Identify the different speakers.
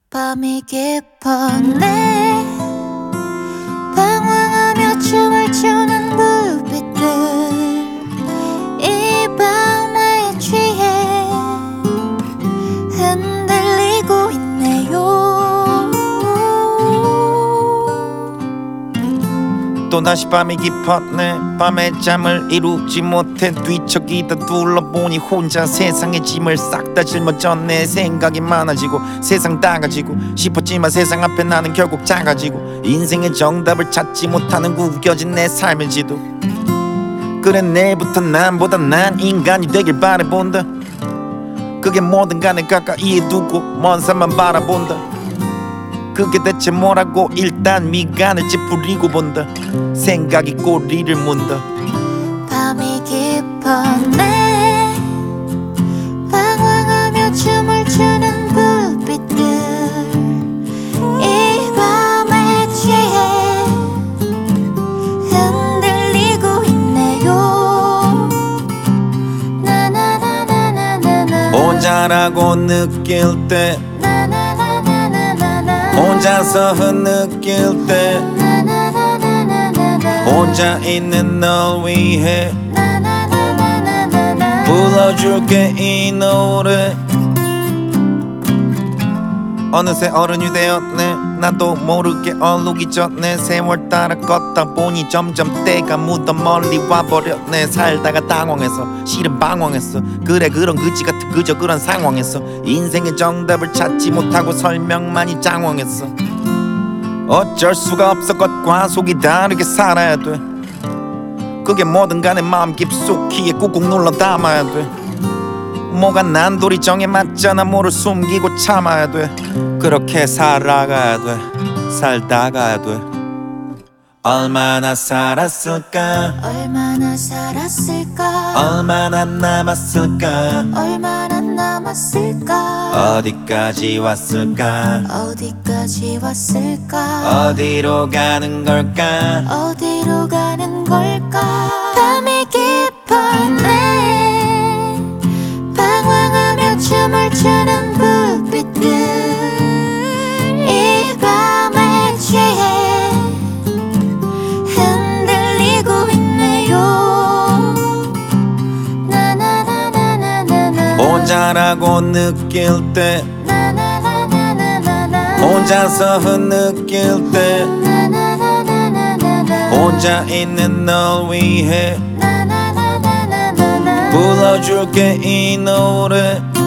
Speaker 1: 밤이 깊었네. 방황하며 춤을 추는 불빛들 이 밤에 취해 흔들리고 있네요.
Speaker 2: 또다시 밤이 깊었네. 밤에 잠을 이루지 못해 뒤척이다 둘러보니 혼자 세상의 짐을 싹 다 짊어졌네. 생각이 많아지고 세상 다 가지고 싶었지만 세상 앞에 나는 결국 작아지고 인생의 정답을 찾지 못하는 구겨진 내 삶의 지도. 그래 내일부터 남보다 난 인간이 되길 바라본다. 그게 뭐든 간에 가까이에 두고 먼 산만 바라본다. 그게 대체 뭐라고 일단 미간을 찌푸리고 본다. 생각이 꼬리를 문다.
Speaker 1: 밤이 깊었네. 방황하며 춤을 추는 불빛들 이 밤에 취해 흔들리고 있네요. 나나나나나나나
Speaker 2: 혼자라고 느낄 때 혼자서 흐느낄 때 혼자 있는 널 위해 불러줄게 이 노래. 어느새 어른이 되었네. 나도 모르게 얼룩이 졌네. 세월 따라 걷다 보니 점점 때가 묻어 멀리 와버렸네. 살다가 당황해서 실은 방황했어. 그래 그런 그지 같은 그저 그런 상황에서 인생의 정답을 찾지 못하고 설명만이 장황했어. 어쩔 수가 없어. 겉과 속이 다르게 살아야 돼. 그게 뭐든 간에 마음 깊숙이에 꾹꾹 눌러 담아야 돼. 뭐가 난돌이 정에 맞잖아. 뭐를 숨기고 참아야 돼. 그렇게 살아가야 돼. 살다가야 돼. 얼마나 살았을까.
Speaker 1: 얼마나 살았을까.
Speaker 2: 얼마나 남았을까.
Speaker 1: 얼마나 남았을까.
Speaker 2: 어디까지 왔을까.
Speaker 1: 어디까지 왔을까.
Speaker 2: 어디로 가는 걸까.
Speaker 1: 어디로 가는 걸까. 밤이 깊었네. 방황하며 춤을 추는 불빛들 이 밤에 취해 흔들리고 있네요. 나나나나나나나
Speaker 2: 혼자라고 느낄 때
Speaker 1: 나나나나나나나
Speaker 2: 혼자서 흐느낄 때
Speaker 1: 나나나나나나나
Speaker 2: 혼자 있는 널 위해
Speaker 1: 나나나나나나나
Speaker 2: 불러줄게 이 노래.